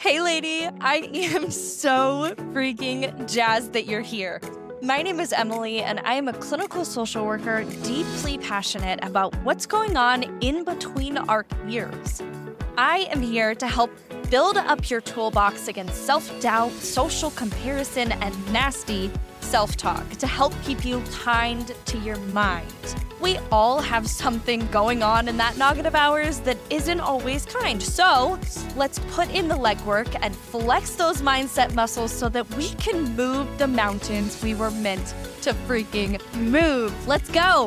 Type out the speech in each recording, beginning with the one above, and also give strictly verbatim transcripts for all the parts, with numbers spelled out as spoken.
Hey, lady, I am so freaking jazzed that you're here. My name is Emily, and I am a clinical social worker deeply passionate about what's going on in between our ears. I am here to help build up your toolbox against self-doubt, social comparison, and nasty self-talk to help keep you kind to your mind. We all have something going on in that noggin of ours that isn't always kind. So let's put in the legwork and flex those mindset muscles so that we can move the mountains we were meant to freaking move. Let's go.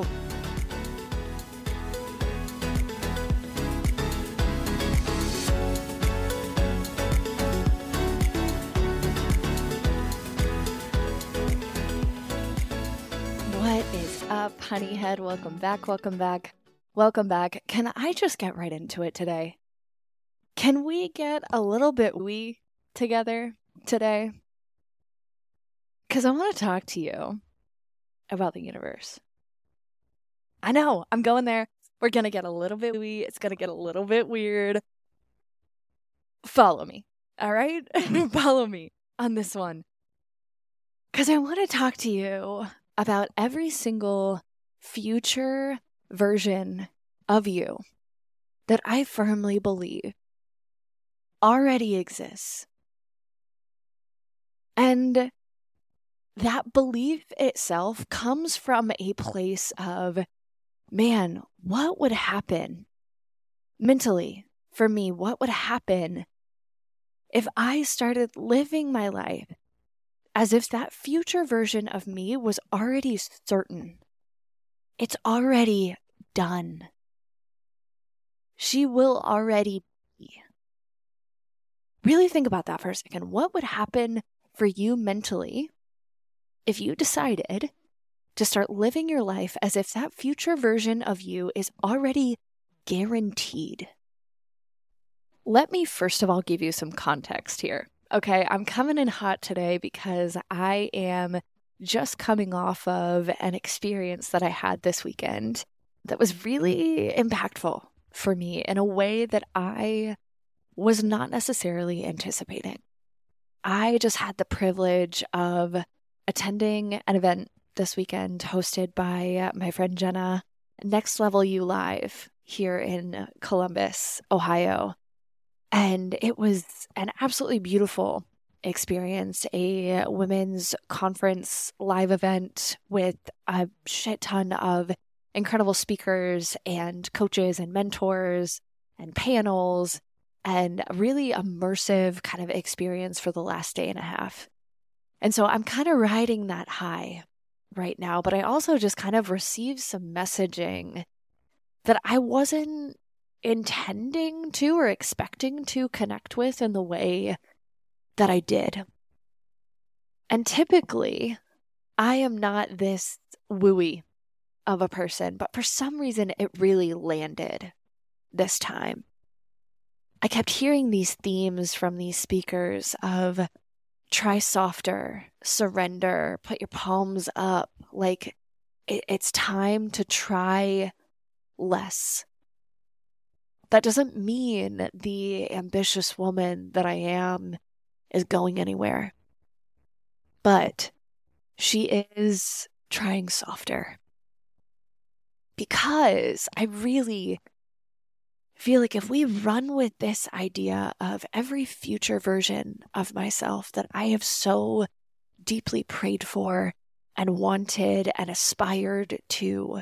What is up, honeyhead? Welcome back, welcome back, welcome back. Can I just get right into it today? Can we get a little bit we together today? Because I want to talk to you about the universe. I know, I'm going there. We're going to get a little bit we. It's going to get a little bit weird. Follow me, all right? Follow me on this one. Because I want to talk to you about every single future version of you that I firmly believe already exists. And that belief itself comes from a place of, man, what would happen mentally for me? What would happen if I started living my life as if that future version of me was already certain? It's already done. She will already be. Really think about that for a second. What would happen for you mentally if you decided to start living your life as if that future version of you is already guaranteed? Let me first of all give you some context here. Okay, I'm coming in hot today because I am just coming off of an experience that I had this weekend that was really impactful for me in a way that I was not necessarily anticipating. I just had the privilege of attending an event this weekend hosted by my friend Jenna, Next Level You Live here in Columbus, Ohio. And it was an absolutely beautiful experience, a women's conference live event with a shit ton of incredible speakers and coaches and mentors and panels, and a really immersive kind of experience for the last day and a half. And so I'm kind of riding that high right now, but I also just kind of received some messaging that I wasn't intending to or expecting to connect with in the way that I did. And typically, I am not this wooey of a person, but for some reason, it really landed this time. I kept hearing these themes from these speakers of try softer, surrender, put your palms up. Like it, it's time to try less. That doesn't mean the ambitious woman that I am is going anywhere. But she is trying softer. Because I really feel like if we run with this idea of every future version of myself that I have so deeply prayed for and wanted and aspired to,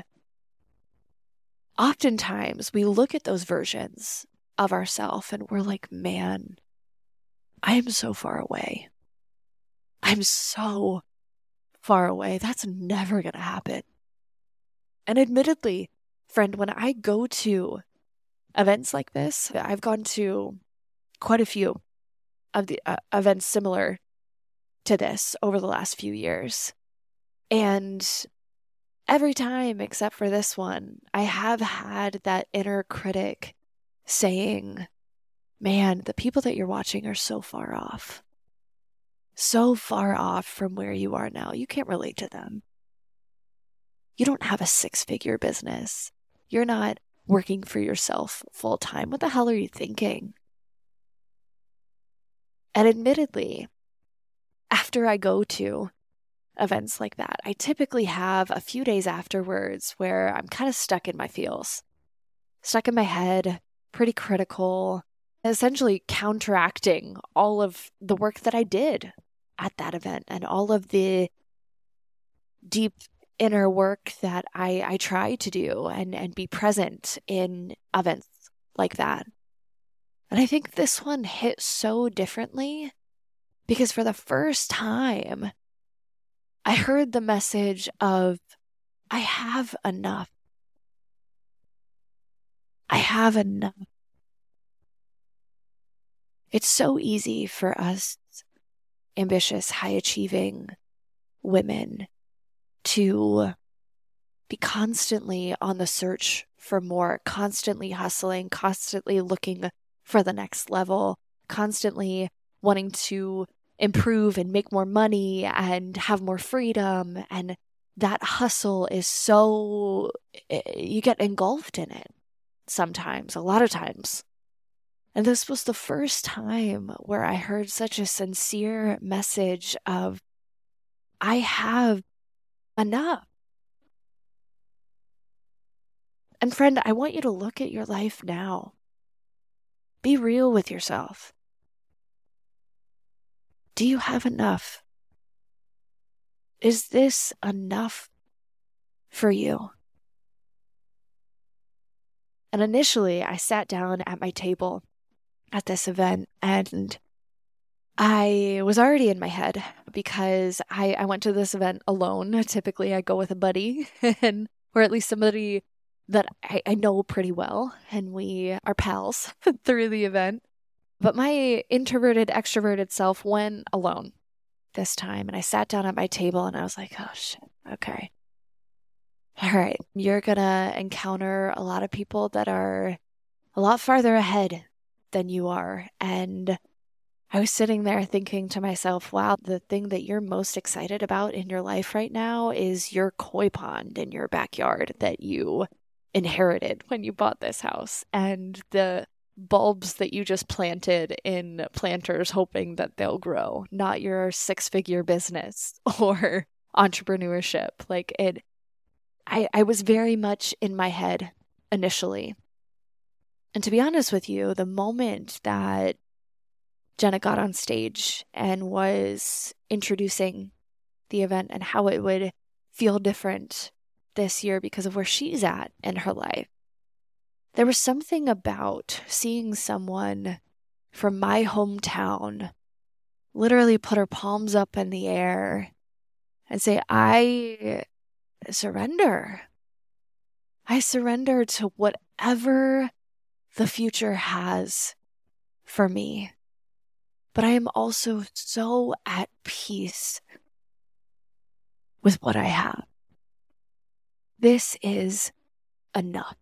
oftentimes we look at those versions of ourselves and we're like, man, I am so far away. I'm so far away. That's never going to happen. And admittedly, friend, when I go to events like this, I've gone to quite a few of the uh, events similar to this over the last few years. And every time except for this one, I have had that inner critic saying, man, the people that you're watching are so far off. So far off from where you are now. You can't relate to them. You don't have a six-figure business. You're not working for yourself full time. What the hell are you thinking? And admittedly, after I go to events like that, I typically have a few days afterwards where I'm kind of stuck in my feels, stuck in my head, pretty critical, essentially counteracting all of the work that I did at that event and all of the deep inner work that I, I try to do and, and be present in events like that. And I think this one hit so differently because for the first time, I heard the message of, I have enough. I have enough. It's so easy for us ambitious, high-achieving women to be constantly on the search for more, constantly hustling, constantly looking for the next level, constantly wanting to improve and make more money and have more freedom. And that hustle is so, you get engulfed in it sometimes, a lot of times. And this was the first time where I heard such a sincere message of, I have enough. And friend, I want you to look at your life now. Be real with yourself. Do you have enough? Is this enough for you? And initially, I sat down at my table at this event and I was already in my head because I, I went to this event alone. Typically, I go with a buddy and or at least somebody that I, I know pretty well, and we are pals through the event. But my introverted, extroverted self went alone this time, and I sat down at my table and I was like, oh shit, okay. All right, you're gonna encounter a lot of people that are a lot farther ahead than you are. And I was sitting there thinking to myself, wow, the thing that you're most excited about in your life right now is your koi pond in your backyard that you inherited when you bought this house, and the bulbs that you just planted in planters hoping that they'll grow, not your six-figure business or entrepreneurship. Like it, I, I was very much in my head initially. And to be honest with you, the moment that Jenna got on stage and was introducing the event and how it would feel different this year because of where she's at in her life, there was something about seeing someone from my hometown literally put her palms up in the air and say, I surrender. I surrender to whatever the future has for me. But I am also so at peace with what I have. This is enough.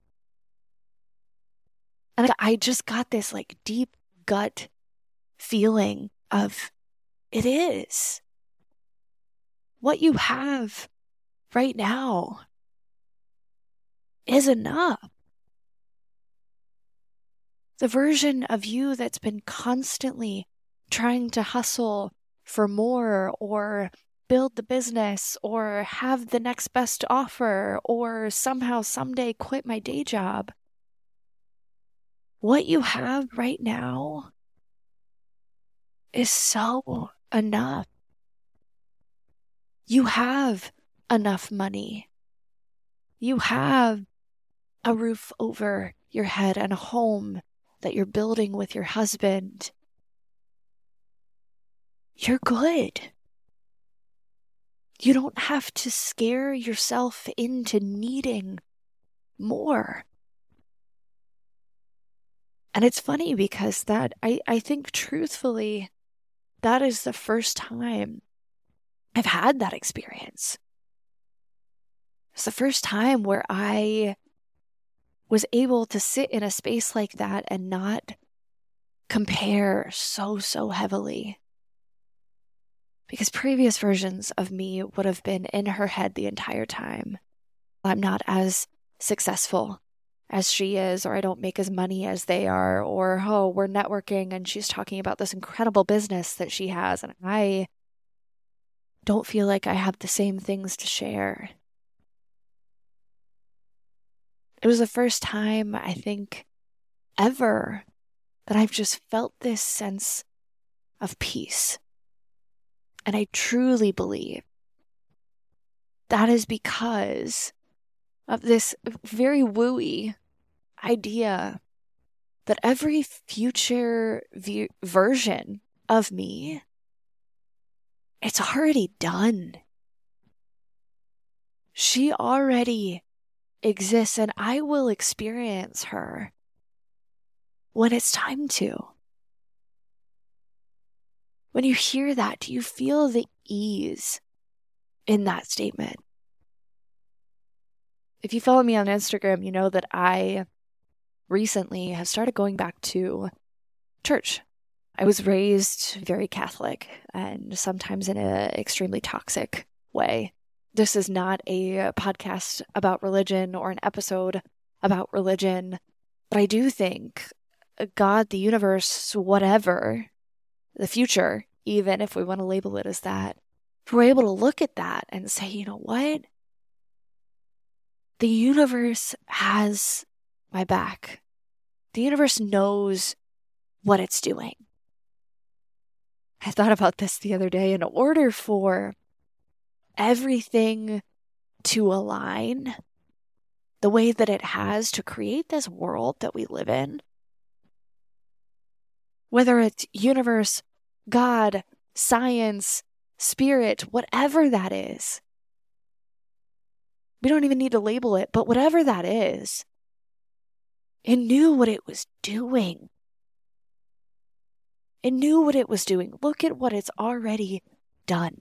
And I just got this like deep gut feeling of it is. What you have right now is enough. The version of you that's been constantly trying to hustle for more or build the business or have the next best offer or somehow someday quit my day job. What you have right now is so enough. You have enough money. You have a roof over your head and a home that you're building with your husband. You're good. You don't have to scare yourself into needing more. And it's funny because that, I, I think truthfully, that is the first time I've had that experience. It's the first time where I was able to sit in a space like that and not compare so, so heavily. Because previous versions of me would have been in her head the entire time. I'm not as successful as she is, or I don't make as money as they are, or, oh, we're networking and she's talking about this incredible business that she has, and I don't feel like I have the same things to share. It was the first time, I think, ever that I've just felt this sense of peace. And I truly believe that is because of this very wooey idea that every future v- version of me, it's already done. She already exists, and I will experience her when it's time to. When you hear that, do you feel the ease in that statement? If you follow me on Instagram, you know that I recently have started going back to church. I was raised very Catholic, and sometimes in an extremely toxic way. This is not a podcast about religion or an episode about religion, but I do think God, the universe, whatever, the future, even if we want to label it as that, if we're able to look at that and say, you know what? The universe has my back. The universe knows what it's doing. I thought about this the other day. In order for everything to align the way that it has to create this world that we live in, whether it's universe, God, science, spirit, whatever that is, we don't even need to label it, but whatever that is, it knew what it was doing. It knew what it was doing. Look at what it's already done.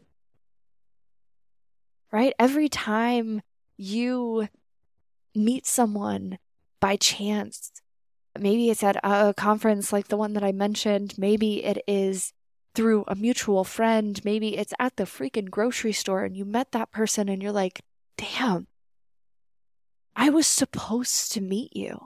Right? Every time you meet someone by chance, maybe it's at a conference like the one that I mentioned, maybe it is through a mutual friend, maybe it's at the freaking grocery store and you met that person and you're like, damn, I was supposed to meet you.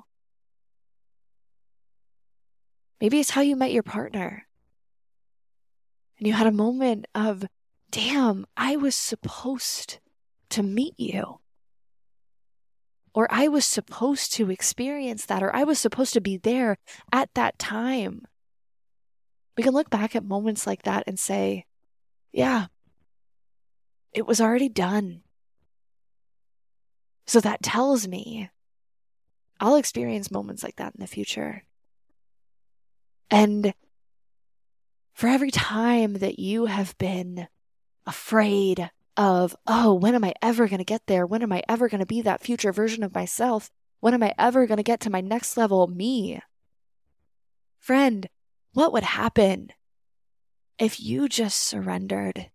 Maybe it's how you met your partner. And you had a moment of, damn, I was supposed to meet you. Or I was supposed to experience that, or I was supposed to be there at that time. We can look back at moments like that and say, yeah, it was already done. So that tells me I'll experience moments like that in the future. And for every time that you have been afraid of, oh, when am I ever going to get there? When am I ever going to be that future version of myself? When am I ever going to get to my next level me? Friend, what would happen if you just surrendered?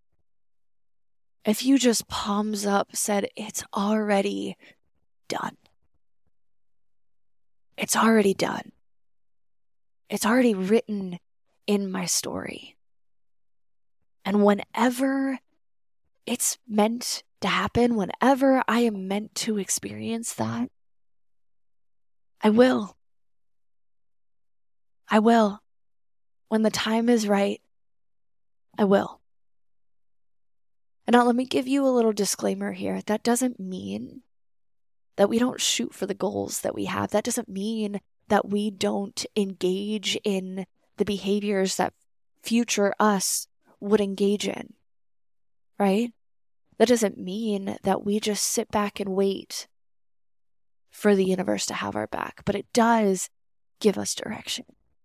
If you just palms up said, it's already done. It's already done. It's already written in my story. And whenever it's meant to happen, whenever I am meant to experience that, I will. I will. When the time is right, I will. And now let me give you a little disclaimer here. That doesn't mean that we don't shoot for the goals that we have. That doesn't mean that we don't engage in the behaviors that future us would engage in, right? That doesn't mean that we just sit back and wait for the universe to have our back, but it does give us direction.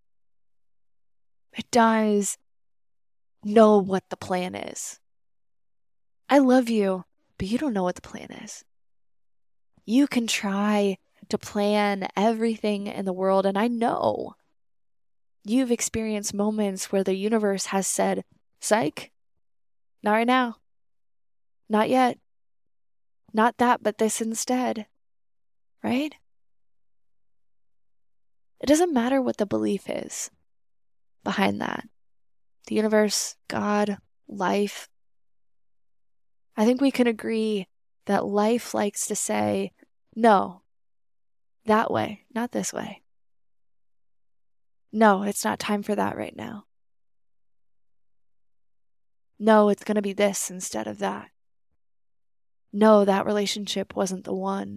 It does know what the plan is. I love you, but you don't know what the plan is. You can try to plan everything in the world, and I know you've experienced moments where the universe has said, psych, not right now, not yet, not that, but this instead, right? It doesn't matter what the belief is behind that. The universe, God, life. I think we can agree that life likes to say, no, that way, not this way. No, it's not time for that right now. No, it's going to be this instead of that. No, that relationship wasn't the one.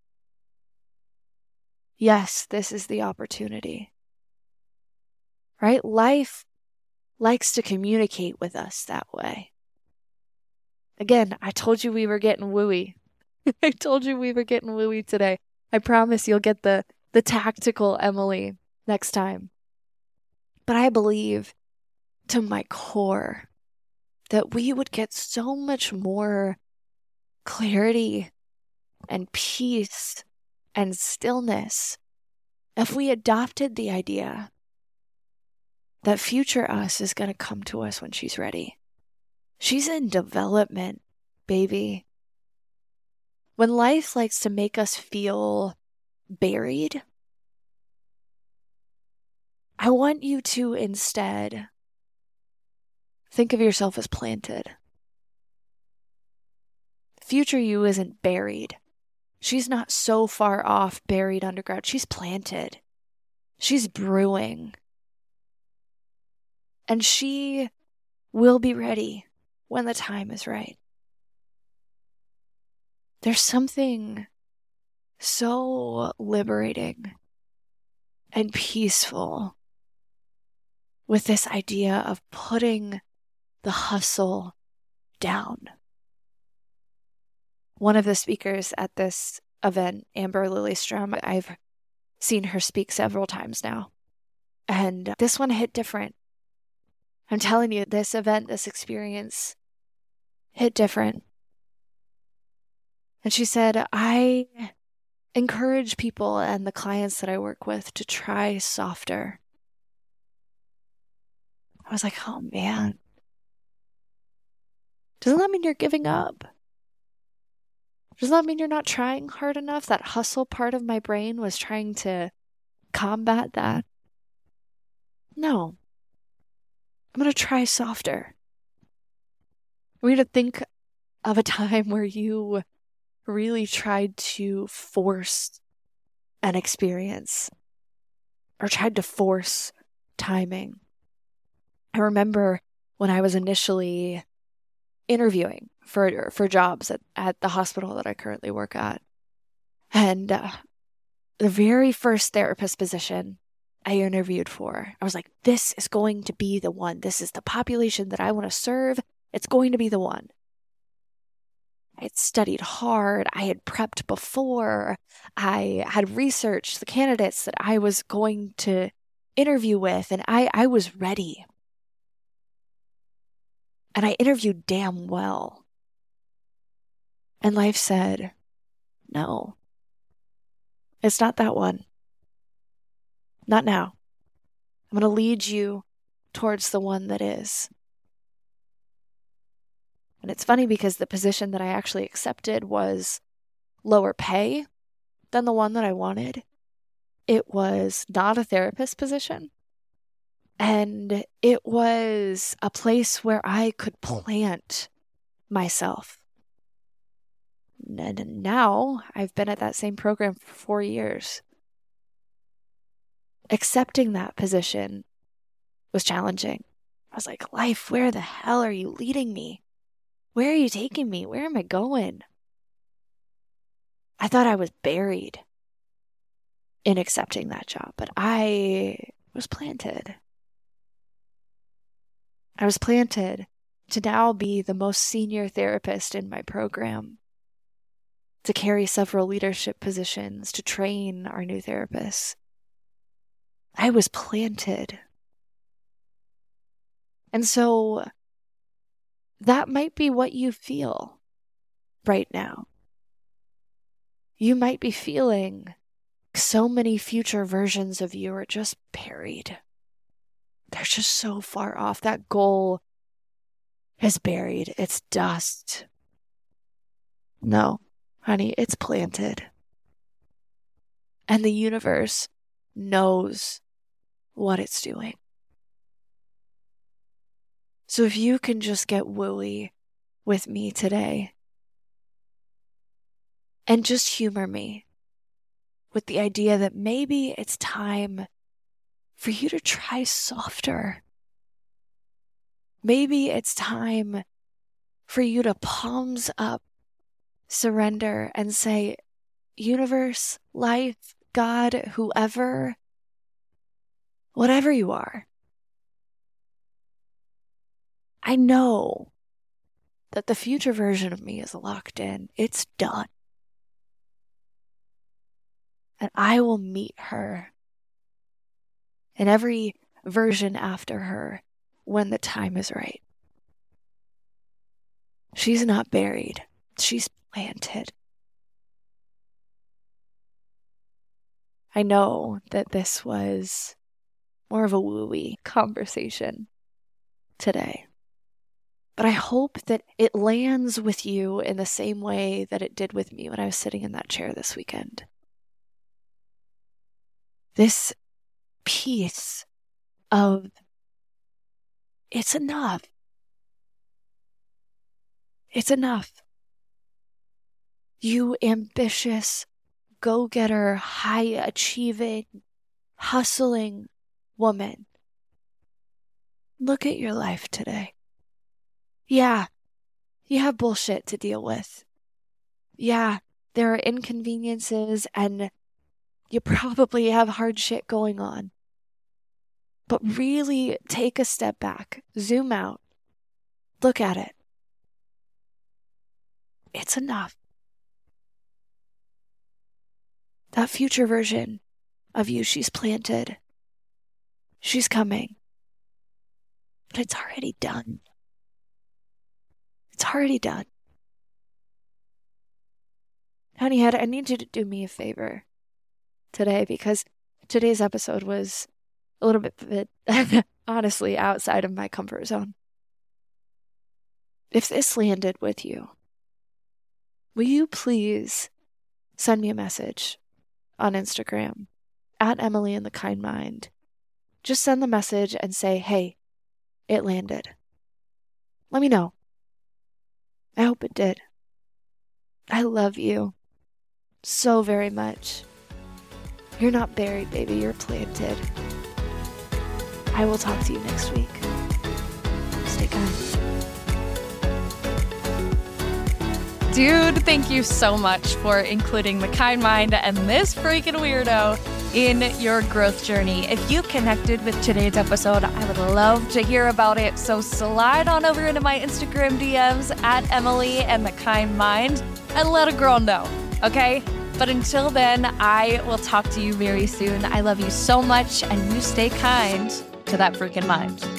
Yes, this is the opportunity. Right? Life likes to communicate with us that way. Again, I told you we were getting wooey. I told you we were getting wooey today. I promise you'll get the, the tactical Emily next time. But I believe to my core that we would get so much more clarity and peace and stillness if we adopted the idea that future us is going to come to us when she's ready. She's in development, baby. When life likes to make us feel buried, I want you to instead think of yourself as planted. Future you isn't buried. She's not so far off, buried underground. She's planted. She's brewing. And she will be ready when the time is right. There's something so liberating and peaceful with this idea of putting the hustle down. One of the speakers at this event, Amber Lillystrom, I've seen her speak several times now. And this one hit different. I'm telling you, this event, this experience hit different. And she said, I encourage people and the clients that I work with to try softer. I was like, oh man. Doesn't that mean you're giving up? Doesn't that mean you're not trying hard enough? That hustle part of my brain was trying to combat that. No. I'm going to try softer. I'm going to think of a time where you really tried to force an experience or tried to force timing. I remember when I was initially interviewing for for jobs at, at the hospital that I currently work at. And uh, the very first therapist position I interviewed for, I was like, this is going to be the one. This is the population that I want to serve. It's going to be the one. I had studied hard. I had prepped before. I had researched the candidates that I was going to interview with, and I, I was ready. And I interviewed damn well. And life said, no, it's not that one. Not now. I'm going to lead you towards the one that is. And it's funny because the position that I actually accepted was lower pay than the one that I wanted. It was not a therapist position. And it was a place where I could plant myself. And now I've been at that same program for four years. Accepting that position was challenging. I was like, life, where the hell are you leading me? Where are you taking me? Where am I going? I thought I was buried in accepting that job, but I was planted. I was planted to now be the most senior therapist in my program, to carry several leadership positions, to train our new therapists. I was planted. And so that might be what you feel right now. You might be feeling so many future versions of you are just buried. They're just so far off. That goal is buried. It's dust. No, honey, it's planted. And the universe knows what it's doing. So if you can just get wooey with me today and just humor me with the idea that maybe it's time for you to try softer. Maybe it's time for you to palms up, surrender, and say, universe, life, God, whoever, whatever you are, I know that the future version of me is locked in. It's done. And I will meet her and every version after her when the time is right. She's not buried. She's planted. I know that this was more of a woo-y conversation today, but I hope that it lands with you in the same way that it did with me when I was sitting in that chair this weekend. This piece of it's enough. It's enough. You ambitious, go-getter, high-achieving, hustling woman. Look at your life today. Yeah, you have bullshit to deal with. Yeah, there are inconveniences and you probably have hard shit going on. But really take a step back, zoom out, look at it. It's enough. That future version of you she's planted, she's coming. But it's already done. It's already done. Honeyhead, I need you to do me a favor today because today's episode was a little bit, bit honestly, outside of my comfort zone. If this landed with you, will you please send me a message on Instagram at Emily and the Kind Mind? Just send the message and say, hey, it landed. Let me know. I hope it did. I love you so very much. You're not buried, baby. You're planted. I will talk to you next week. Stay kind. Dude, thank you so much for including the Kind Mind and this freaking weirdo in your growth journey. If you connected with today's episode, I would love to hear about it. So slide on over into my Instagram D Ms at Emily and the Kind Mind and let a girl know, okay? But until then, I will talk to you very soon. I love you so much, and you stay kind to that freaking mind.